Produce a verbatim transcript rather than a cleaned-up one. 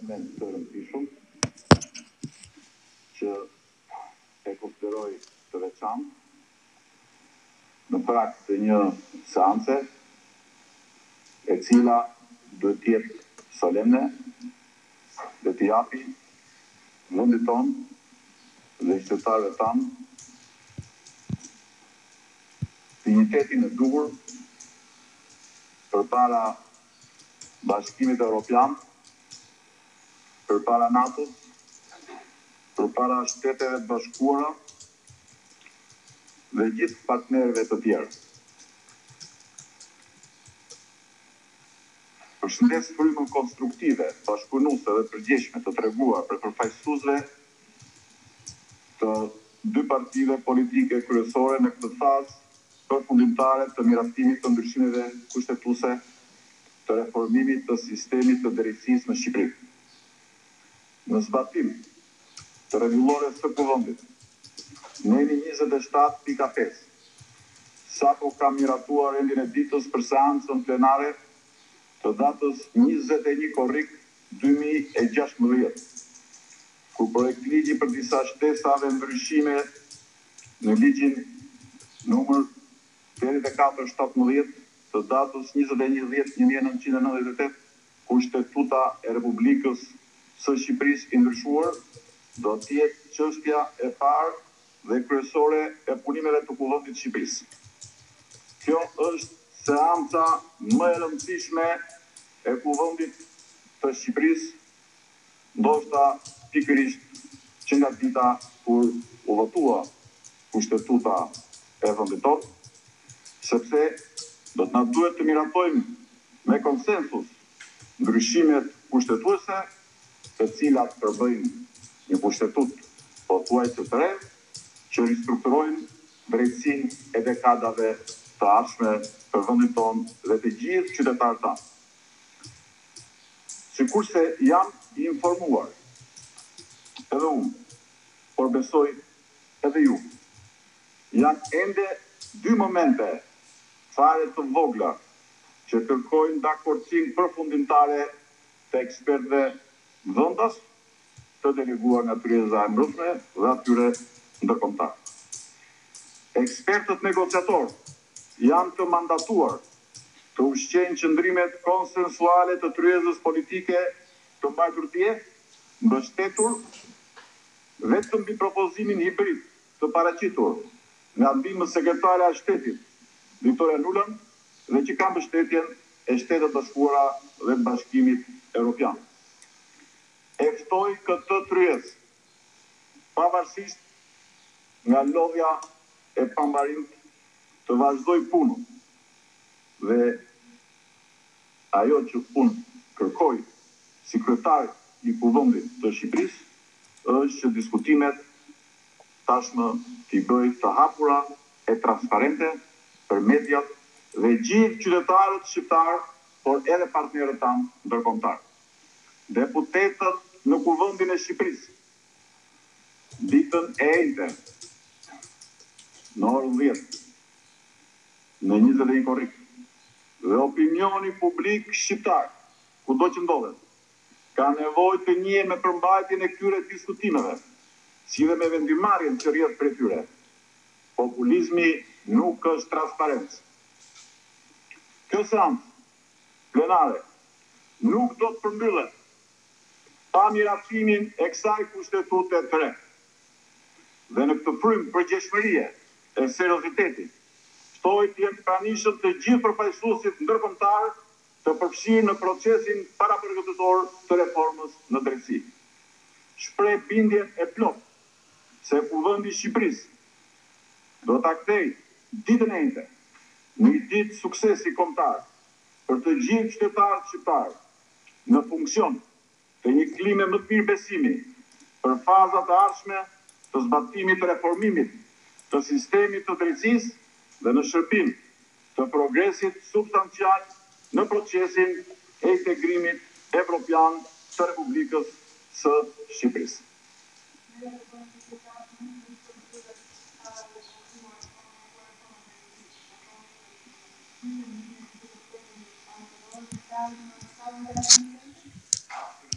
argument të rëndësishëm që e konsideroj të veçantë në prag të një seance e cila duhet të jetë solemne dhe të japi vendit tonë dhe qytetarëve tanë dignitetin e duhur përpara Bashkimit Evropian, përpara NATO-s, përpara Shteteve të Bashkuara dhe gjithë partnerëve të tjerë. Përshëndes frymën konstruktive, bashkëpunuese dhe përgjegjshme të treguar për përfaqësuesve të dy partive politike kryesore në këtë fazë përfundimtare të miraftimit të ndryshimeve kushtetuese të reformimit të sistemit të drejtësisë në Shqipëri. Në zbatim të rregullores së kuvendit, Neni njëzet e shtatë pika pesë, sapo ka miratuar rendin e ditës për seancën plenare të datës njëzet e një korrik dy mijë e gjashtëmbëdhjetë, ku projekt ligji për disa shtesa dhe ndryshime në ligjin numër tridhjetë e katër shtatëmbëdhjetë të datës njëzet e një dhjetë një mijë e nëntëqind e nëntëdhjetë e tetë, Kushtetuta e Republikës së Shqipërisë i ndryshuar, do të jetë çështja e parë dhe kryesore e punimeve të kuvendit të Shqipërisë. Kjo është seanca më e rëndësishme e kuvendit të Shqipërisë, ndoshta pikërisht që nga dita kur u votua Kushtetuta e vendit tonë, sepse do të na duhet të miratojmë me konsensus ndryshimet kushtetuese, të cilat përbëjnë një kushtetutë pothuajse të re, që ristrukturojnë drejtësinë e dekadave të ardhshme për vendin tonë dhe të gjithë qytetarët tanë. Sikurse jam i informuar edhe unë, por besoj edhe ju, janë ende dy momente fare të vogla që kërkojnë dakordsinë përfundimtare të ekspertëve vendas, të deleguar nga kryeza e mbrojtëse dhe atyre ndërkombëtar. Ekspertët negociatorë janë të mandatuar të ushqejnë qëndrimet konsensuale të kryezës politike të mbajtur të jetë, mbështetur vetëm mbi propozimin hibrid të paraqitur nga ndihmë sekretare e shtetit Viktoria Nuland dhe që ka mbështetjen e Shtetit të Bashkuara dhe të Bashkimit Evropian. E ftoj këtë tryezë, pavarësisht nga lodhja e pambarimt, të vazhdoj punën dhe ajo që unë kërkoj si kryetar i kuvendit të Shqipërisë është që diskutimet tashmë t'i bëj të hapura e transparente për mediat dhe gjithë qytetarët shqiptarë, por edhe partnerët tanë ndërkombëtar. Deputetët në kuvendin e Shqipërisë, ditën e njëjtë, në orën dhjetë, në njëzet e një korrik, dhe opinioni publik shqiptar, kudo që ndodhet, ka nevojë të njihet me përmbajtjen e këtyre diskutimeve, si dhe me vendimarrjen që rrjedh prej tyre. Populizmi nuk është transparencë. Kjo seancë plenare nuk do të përmbyllet pa miratimin e kësaj kushtetutë të re. Dhe në këtë frymë përgjegjshmërie e seriozitetit, ftoj të jenë pranishëm të gjithë përfaqësuesit ndërkombëtar të përfshirë në procesin parapërgatitor të reformës në drejtësi. Shpreh bindjen e plotë se kuvendi i Shqipërisë do ta kthejë ditën e njëjtë në një ditë suksesi kombëtar për të gjithë qytetarët shqiptarë në funksion të një klime më të mirë besimi për fazat e ardhshme të zbatimit të reformimit të sistemit të drejtësisë dhe në shërbim të progresit substancial në procesin e integrimit evropian të Republikës së Shqipërisë. Thank you.